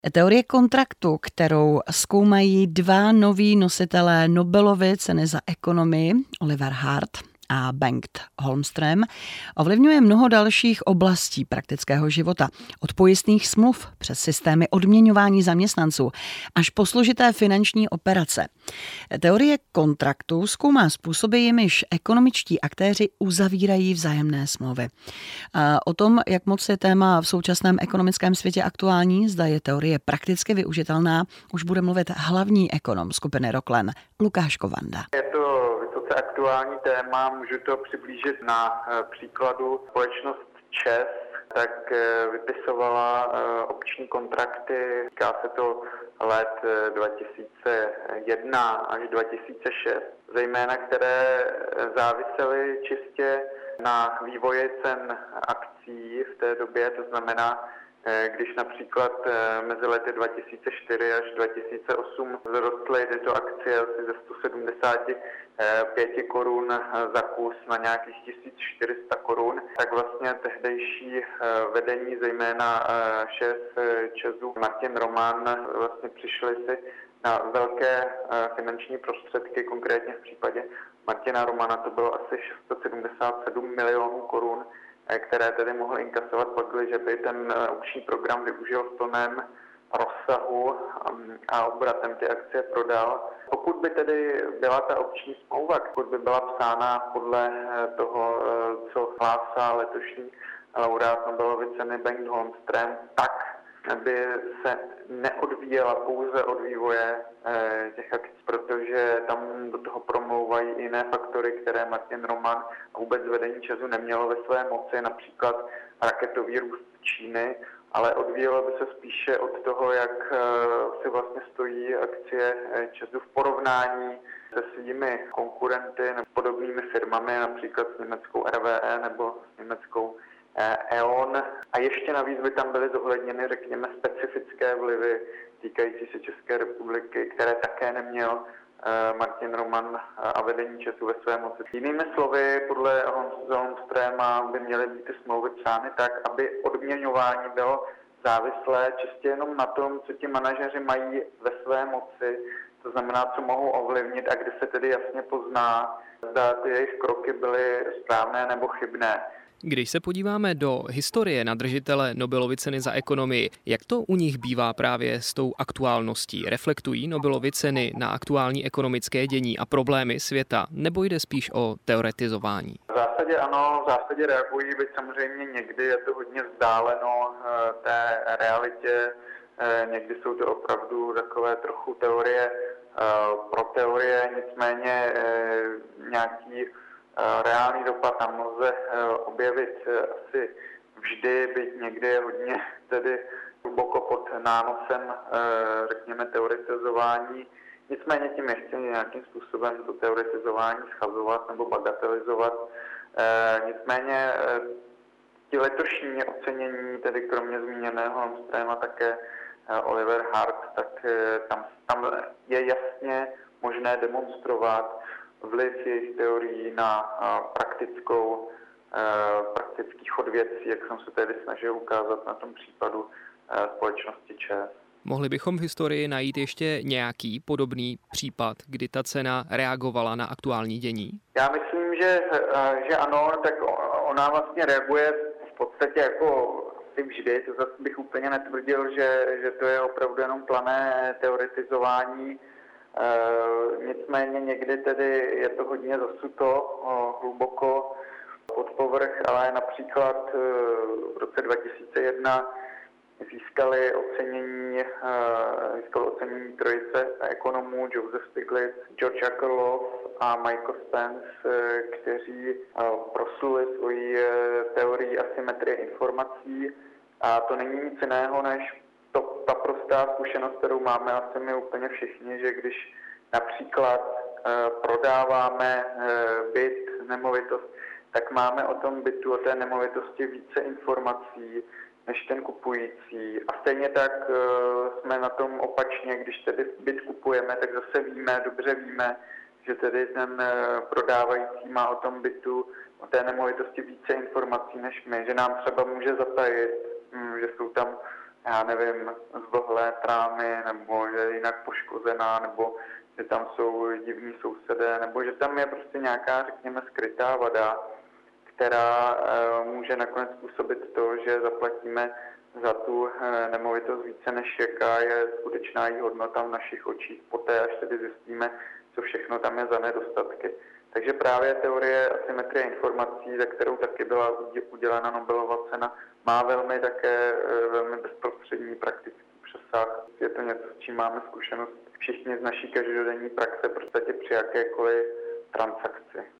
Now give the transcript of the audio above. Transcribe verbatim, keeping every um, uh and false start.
Teorie kontraktu, kterou zkoumají dva noví nositelé Nobelovy ceny za ekonomii, Oliver Hart a Bengt Holmström, ovlivňuje mnoho dalších oblastí praktického života. Od pojistných smluv přes systémy odměňování zaměstnanců až po složité finanční operace. Teorie kontraktu zkoumá způsoby, jimiž ekonomičtí aktéři uzavírají vzájemné smlouvy. A o tom, jak moc je téma v současném ekonomickém světě aktuální, zda je teorie prakticky využitelná, už bude mluvit hlavní ekonom skupiny Roklen Lukáš Kovanda. Je to vysoce aktuální téma, můžu to přiblížit na příkladu. Společnost ČEZ tak vypisovala opční kontrakty, týká se to let dva tisíce jedna až dva tisíce šest, zejména které závisely čistě na vývoji cen akcií v té době, to znamená, když například mezi lety dva tisíce čtyři až dva tisíce osm vzrostly tyto akcie asi ze sto sedmdesát pět korun za kus na nějakých tisíc čtyři sta korun, tak vlastně tehdejší vedení, zejména šéf ČEZu Martin Roman, vlastně přišli si na velké finanční prostředky, konkrétně v případě Martina Romana to bylo asi šest set sedmdesát sedm milionů korun, které tedy mohly inkasovat pak, že by ten aukční program využil v plném rozsahu a obratem ty akcie prodal. Pokud by tedy byla ta opční smlouva, pokud by byla psána podle toho, co hlásá letošní laureát Nobelovy ceny Bengt Holmström, tak by se neodvíjela pouze od vývoje těch akcí, protože tam do toho promlouvají jiné faktory, které Martin Roman a vůbec vedení ČEZu nemělo ve své moci, například raketový růst Číny, ale odvíjelo by se spíše od toho, jak si vlastně stojí akcie ČEZu v porovnání se svými konkurenty nebo podobnými firmami, například s německou R W E nebo s německou E O N. A ještě navíc by tam byly zohledněny, řekněme, specifické vlivy týkající se České republiky, které také neměl Martin Roman a vedení ČEZu ve své moci. Jinými slovy, podle Holmströma by měly být ty smlouvy psány tak, aby odměňování bylo závislé čistě jenom na tom, co ti manažeři mají ve své moci, to znamená, co mohou ovlivnit a kde se tedy jasně pozná, zda ty jejich kroky byly správné nebo chybné. Když se podíváme do historie na držitele Nobelovy ceny za ekonomii, jak to u nich bývá právě s tou aktuálností? Reflektují Nobelovy ceny na aktuální ekonomické dění a problémy světa, nebo jde spíš o teoretizování? V zásadě ano, v zásadě reagují, byť samozřejmě někdy je to hodně vzdáleno té realitě, někdy jsou to opravdu takové trochu teorie pro teorie, nicméně nějaký reálný dopad tam lze objevit asi vždy, byť někdy je hodně tedy hluboko pod nánosem, řekněme, teoretizování. Nicméně tím nechci nějakým způsobem to teoretizování schazovat nebo bagatelizovat. Nicméně ti letošní ocenění, tedy kromě zmíněného Holmströma také Oliver Hart, tak tam, tam je jasně možné demonstrovat vliv jejich teorií na praktickou, praktický chod věcí, jak jsem se tedy snažil ukázat na tom případu společnosti ČEZ. Mohli bychom v historii najít ještě nějaký podobný případ, kdy ta cena reagovala na aktuální dění? Já myslím, že, že ano, tak ona vlastně reaguje v podstatě jako asi vždy, to zase bych úplně netvrdil, že, že to je opravdu jenom plané teoretizování. E, nicméně někdy tedy je to hodně zasuto o, hluboko pod povrch, ale například e, v roce dva tisíce jedna získali ocenění, e, získali ocenění trojice ekonomů Joseph Stiglitz, George Akerlof a Michael Spence, e, kteří e, prosluli svoji e, teorii asymetrie informací, a to není nic jiného než To, ta prostá zkušenost, kterou máme asi my úplně všichni, že když například e, prodáváme e, byt, nemovitost, tak máme o tom bytu, o té nemovitosti více informací než ten kupující. A stejně tak e, jsme na tom opačně, když tedy byt kupujeme, tak zase víme, dobře víme, že tedy ten e, prodávající má o tom bytu, o té nemovitosti více informací než my, že nám třeba může zatajit, m, že jsou tam já nevím, zvlhlé trámy, nebo že je jinak poškozená, nebo že tam jsou divní sousedé, nebo že tam je prostě nějaká, řekněme, skrytá vada, která může nakonec způsobit to, že zaplatíme za tu nemovitost více, než jaká je skutečná její hodnota v našich očích, poté až tedy zjistíme, co všechno tam je za nedostatky. Takže právě teorie asymetrie informací, za kterou taky byla udělena Nobelova cena, má velmi také velmi bezprostřední praktický přesah. Je to něco, s čím máme zkušenost všichni z naší každodenní praxe, v podstatě při jakékoliv transakci.